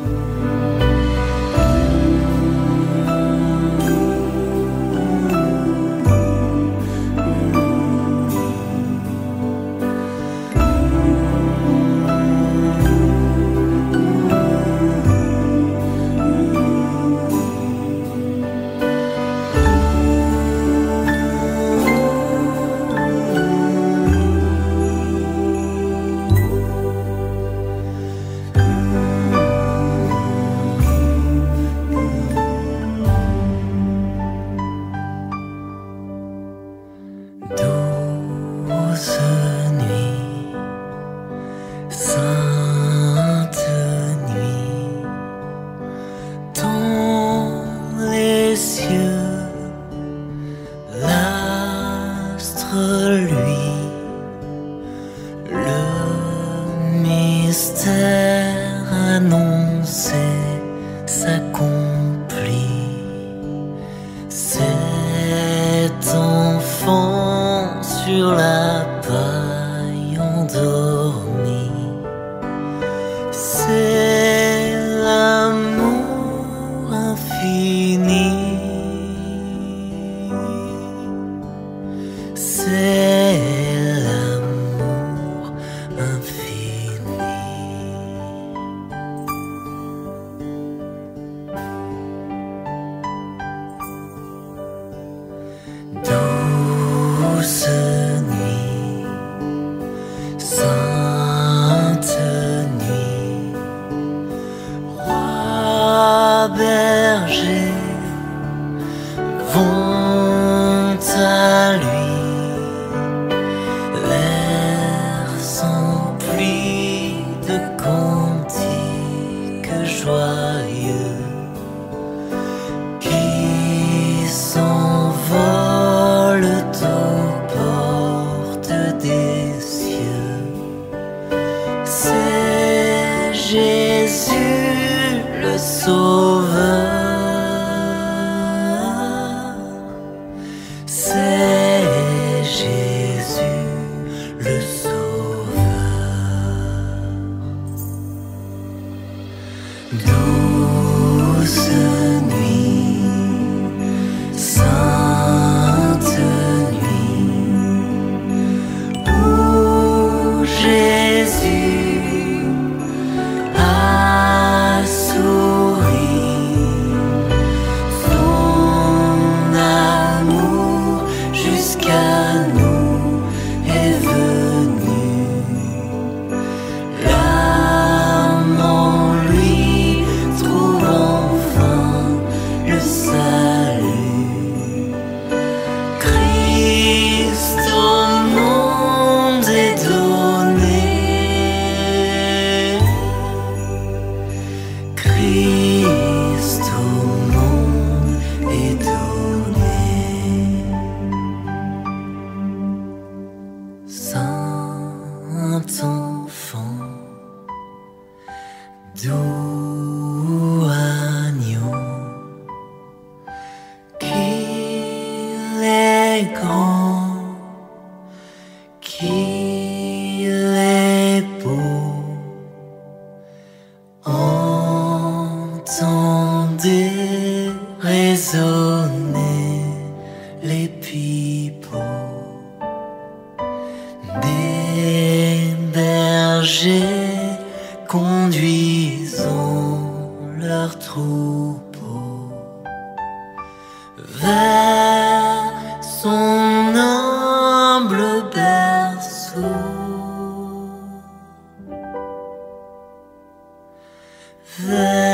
The